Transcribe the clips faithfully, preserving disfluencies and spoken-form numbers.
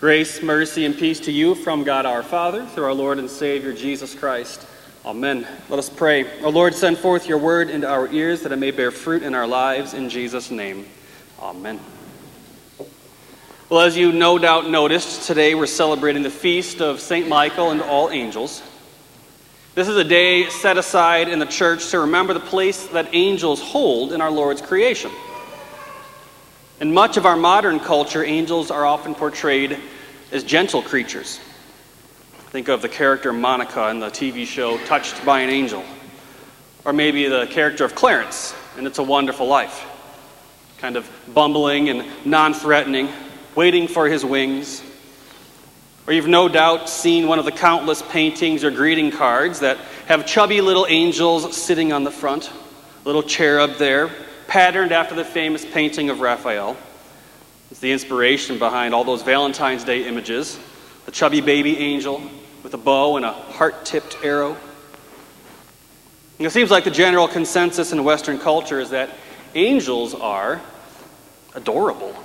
Grace, mercy, and peace to you from God our Father, through our Lord and Savior, Jesus Christ. Amen. Let us pray. O Lord, send forth your word into our ears, that it may bear fruit in our lives. In Jesus' name, amen. Well, as you no doubt noticed, today we're celebrating the feast of Saint Michael and all angels. This is a day set aside in the church to remember the place that angels hold in our Lord's creation. In much of our modern culture, angels are often portrayed as gentle creatures. Think of the character Monica in the T V show Touched by an Angel. Or maybe the character of Clarence in It's a Wonderful Life. Kind of bumbling and non-threatening, waiting for his wings. Or you've no doubt seen one of the countless paintings or greeting cards that have chubby little angels sitting on the front, little cherub there, patterned after the famous painting of Raphael. It's the inspiration behind all those Valentine's Day images. The chubby baby angel with a bow and a heart-tipped arrow. And it seems like the general consensus in Western culture is that angels are adorable.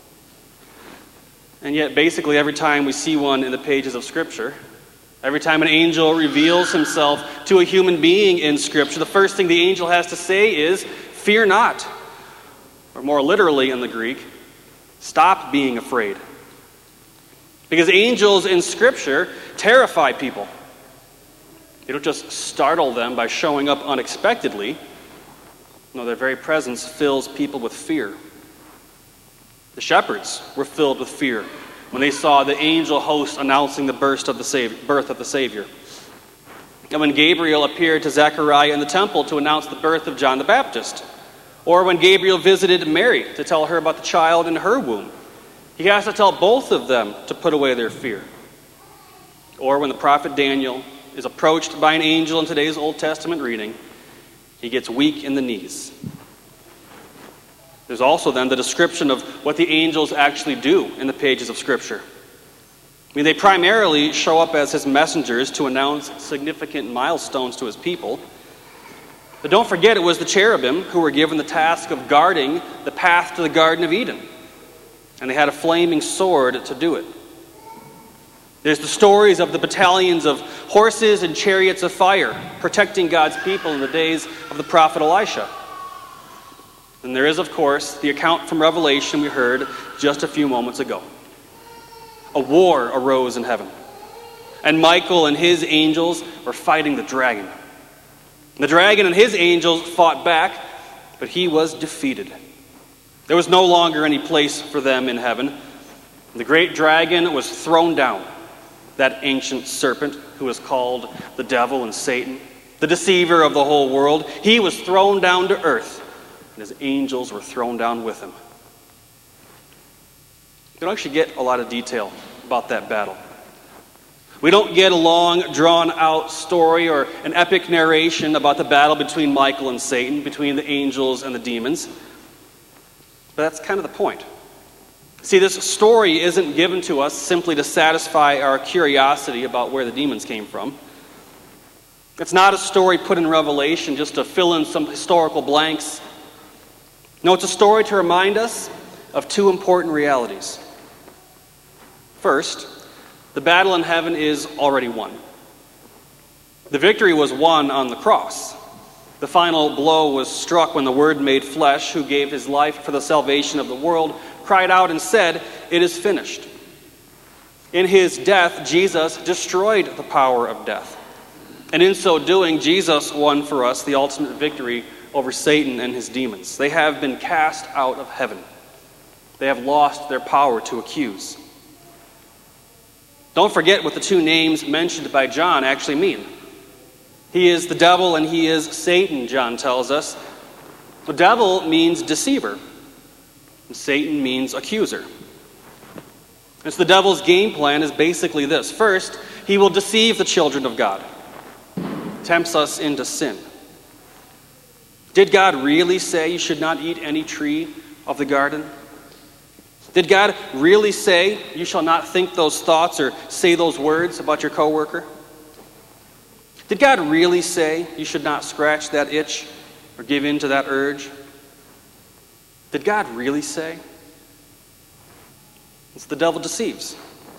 And yet, basically, every time we see one in the pages of Scripture, every time an angel reveals himself to a human being in Scripture, the first thing the angel has to say is, "Fear not." Or more literally in the Greek, stop being afraid. Because angels in Scripture terrify people. They don't just startle them by showing up unexpectedly. No, their very presence fills people with fear. The shepherds were filled with fear when they saw the angel host announcing the birth of the Savior, birth of the Savior. And when Gabriel appeared to Zechariah in the temple to announce the birth of John the Baptist. Or when Gabriel visited Mary to tell her about the child in her womb. He has to tell both of them to put away their fear. Or when the prophet Daniel is approached by an angel in today's Old Testament reading, he gets weak in the knees. There's also then the description of what the angels actually do in the pages of Scripture. I mean, they primarily show up as his messengers to announce significant milestones to his people. But don't forget, it was the cherubim who were given the task of guarding the path to the Garden of Eden. And they had a flaming sword to do it. There's the stories of the battalions of horses and chariots of fire protecting God's people in the days of the prophet Elisha. And there is, of course, the account from Revelation we heard just a few moments ago. A war arose in heaven. And Michael and his angels were fighting the dragon. The dragon and his angels fought back, but he was defeated. There was no longer any place for them in heaven. The great dragon was thrown down, that ancient serpent who was called the devil and Satan, the deceiver of the whole world. He was thrown down to earth, and his angels were thrown down with him. You don't actually get a lot of detail about that battle. We don't get a long, drawn-out story or an epic narration about the battle between Michael and Satan, between the angels and the demons. But that's kind of the point. See, this story isn't given to us simply to satisfy our curiosity about where the demons came from. It's not a story put in Revelation just to fill in some historical blanks. No, it's a story to remind us of two important realities. First, the battle in heaven is already won. The victory was won on the cross. The final blow was struck when the Word made flesh, who gave his life for the salvation of the world, cried out and said, "It is finished." In his death, Jesus destroyed the power of death. And in so doing, Jesus won for us the ultimate victory over Satan and his demons. They have been cast out of heaven. They have lost their power to accuse. Don't forget what the two names mentioned by John actually mean. He is the devil and he is Satan, John tells us. The devil means deceiver, and Satan means accuser. And so the devil's game plan is basically this. First, he will deceive the children of God, tempts us into sin. Did God really say you should not eat any tree of the garden? Did God really say you shall not think those thoughts or say those words about your coworker? Did God really say you should not scratch that itch or give in to that urge? Did God really say? It's the devil deceives.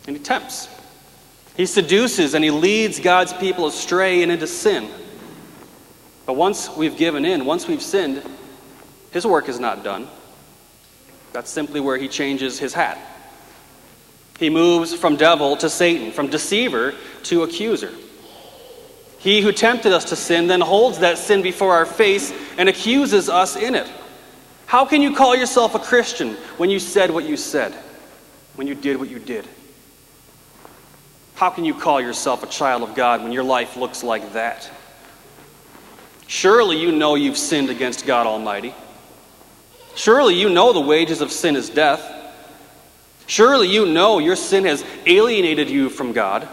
and he tempts. He seduces and he leads God's people astray and into sin. But once we've given in, once we've sinned, his work is not done. That's simply where he changes his hat. He moves from devil to Satan, from deceiver to accuser. He who tempted us to sin then holds that sin before our face and accuses us in it. How can you call yourself a Christian when you said what you said, when you did what you did? How can you call yourself a child of God when your life looks like that? Surely you know you've sinned against God Almighty. Surely you know the wages of sin is death. Surely you know your sin has alienated you from God.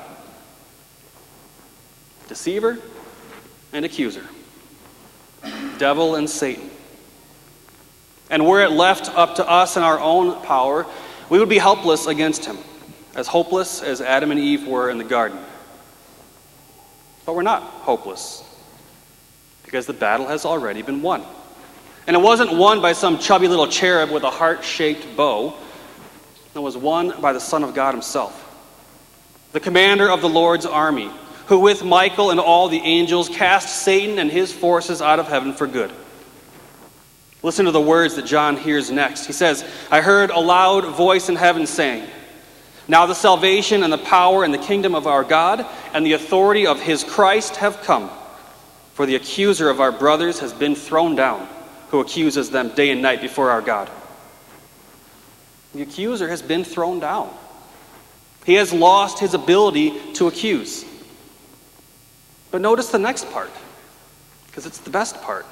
Deceiver and accuser. Devil and Satan. And were it left up to us in our own power, we would be helpless against him, as hopeless as Adam and Eve were in the garden. But we're not hopeless, because the battle has already been won. And it wasn't won by some chubby little cherub with a heart-shaped bow. It was won by the Son of God himself, the commander of the Lord's army, who with Michael and all the angels cast Satan and his forces out of heaven for good. Listen to the words that John hears next. He says, I heard a loud voice in heaven saying, now the salvation and the power and the kingdom of our God and the authority of his Christ have come. For the accuser of our brothers has been thrown down, who accuses them day and night before our God. The accuser has been thrown down. He has lost his ability to accuse. But notice the next part, because it's the best part.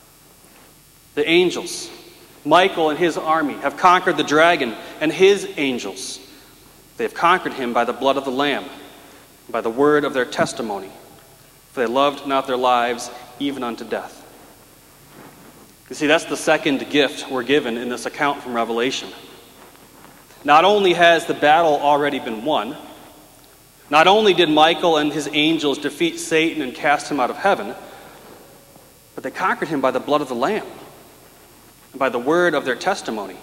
The angels, Michael and his army, have conquered the dragon and his angels. They have conquered him by the blood of the Lamb, by the word of their testimony. For they loved not their lives even unto death. You see, that's the second gift we're given in this account from Revelation. Not only has the battle already been won, not only did Michael and his angels defeat Satan and cast him out of heaven, but they conquered him by the blood of the Lamb and by the word of their testimony.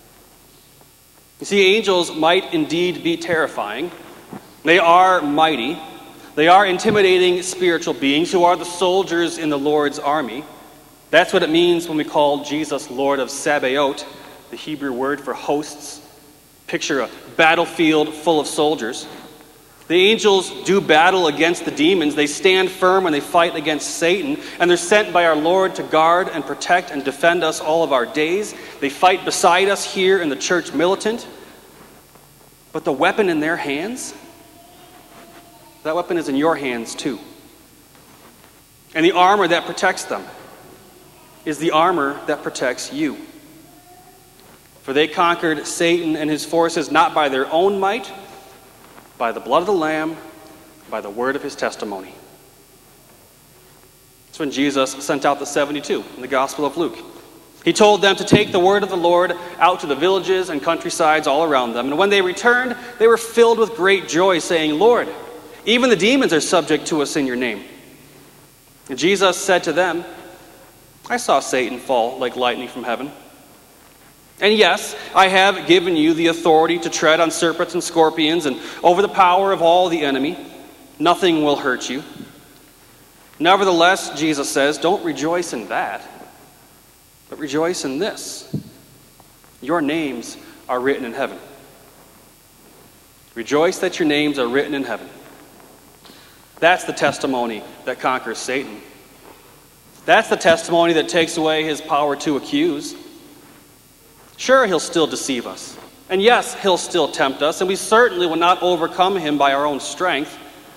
You see, angels might indeed be terrifying. They are mighty. They are intimidating spiritual beings who are the soldiers in the Lord's army. That's what it means when we call Jesus Lord of Sabaoth, the Hebrew word for hosts. Picture a battlefield full of soldiers. The angels do battle against the demons. They stand firm when they fight against Satan, and they're sent by our Lord to guard and protect and defend us all of our days. They fight beside us here in the church militant. But the weapon in their hands, that weapon is in your hands too. And the armor that protects them is the armor that protects you. For they conquered Satan and his forces not by their own might, by the blood of the Lamb, by the word of his testimony. That's when Jesus sent out the seventy-two in the Gospel of Luke. He told them to take the word of the Lord out to the villages and countrysides all around them. And when they returned, they were filled with great joy, saying, Lord, even the demons are subject to us in your name. And Jesus said to them, I saw Satan fall like lightning from heaven. And yes, I have given you the authority to tread on serpents and scorpions and over the power of all the enemy. Nothing will hurt you. Nevertheless, Jesus says, don't rejoice in that, but rejoice in this. Your names are written in heaven. Rejoice that your names are written in heaven. That's the testimony that conquers Satan. That's the testimony that takes away his power to accuse. Sure, he'll still deceive us. And yes, he'll still tempt us, and we certainly will not overcome him by our own strength.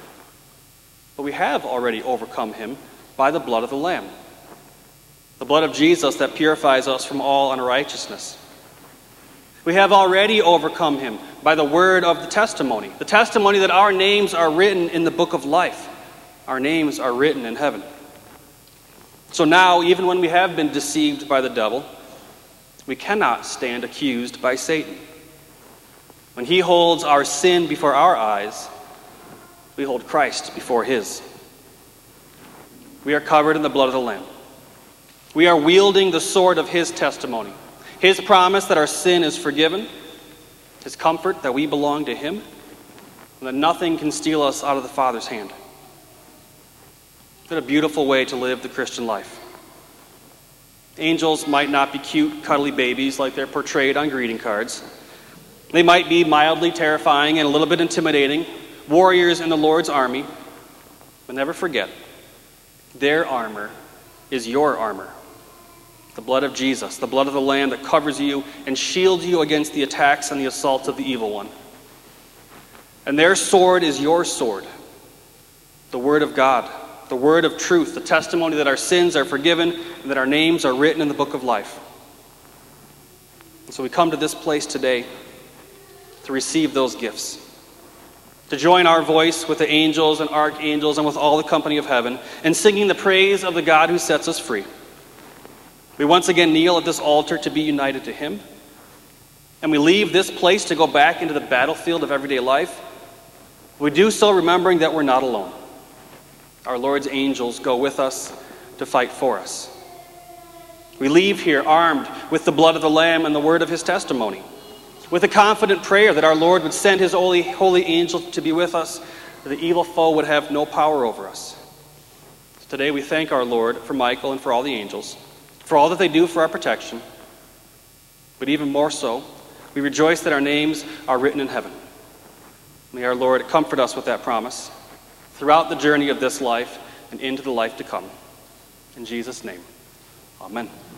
But we have already overcome him by the blood of the Lamb. The blood of Jesus that purifies us from all unrighteousness. We have already overcome him by the word of the testimony. The testimony that our names are written in the book of life. Our names are written in heaven. So now, even when we have been deceived by the devil, we cannot stand accused by Satan. When he holds our sin before our eyes, we hold Christ before his. We are covered in the blood of the Lamb. We are wielding the sword of his testimony. His promise that our sin is forgiven. His comfort that we belong to him. and that nothing can steal us out of the Father's hand. What a beautiful way to live the Christian life. Angels might not be cute, cuddly babies like they're portrayed on greeting cards. They might be mildly terrifying and a little bit intimidating, warriors in the Lord's army. But never forget, their armor is your armor. The blood of Jesus, the blood of the Lamb that covers you and shields you against the attacks and the assaults of the evil one. And their sword is your sword, the Word of God, the word of truth, the testimony that our sins are forgiven and that our names are written in the book of life. And so we come to this place today to receive those gifts, to join our voice with the angels and archangels and with all the company of heaven in singing the praise of the God who sets us free. We once again kneel at this altar to be united to him, and we leave this place to go back into the battlefield of everyday life. We do so remembering that we're not alone. Our Lord's angels go with us to fight for us. We leave here armed with the blood of the Lamb and the word of his testimony, with a confident prayer that our Lord would send his holy, holy angel to be with us, that the evil foe would have no power over us. Today we thank our Lord for Michael and for all the angels, for all that they do for our protection. But even more so, we rejoice that our names are written in heaven. May our Lord comfort us with that promise throughout the journey of this life and into the life to come. In Jesus' name, amen.